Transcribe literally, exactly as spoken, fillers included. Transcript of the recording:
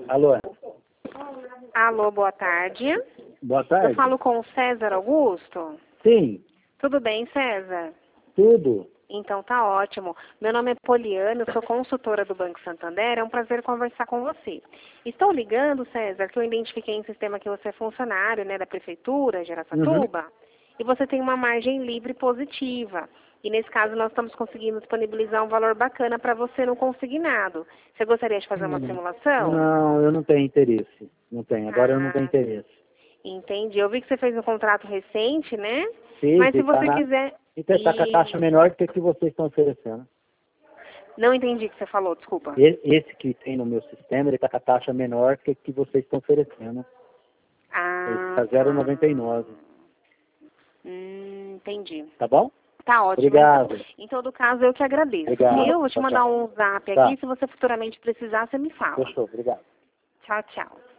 Alô? Alô, boa tarde. Boa tarde. Eu falo com o César Augusto? Sim, Tudo bem, César? tudo. Então tá ótimo. Meu nome é Poliana, eu sou consultora do Banco Santander. É um prazer conversar com você. Estou ligando, César, que eu identifiquei em sistema que você é funcionário, né, da Prefeitura de Araçatuba, uhum. E você tem uma margem livre positiva. E nesse caso nós estamos conseguindo disponibilizar um valor bacana para você no consignado. Você gostaria de fazer uma simulação? Não, eu não tenho interesse. Não tenho. Agora ah, eu não tenho interesse. Entendi. Eu vi que você fez um contrato recente, né? Sim, Mas se tá você na... quiser... E está com a taxa menor do que a que vocês estão oferecendo. Não entendi o que você falou, desculpa. E- Esse que tem no meu sistema, ele está com a taxa menor do que a que vocês estão oferecendo. Ah, Ele está zero vírgula noventa e nove. Hum, entendi. Tá bom? Tá ótimo. Obrigado. Então. Em todo caso, eu que agradeço. Obrigado. Eu vou te Tchau, mandar tchau. um zap Tá. aqui. Se você futuramente precisar, você me fala. Fechou. Obrigado. Tchau, tchau.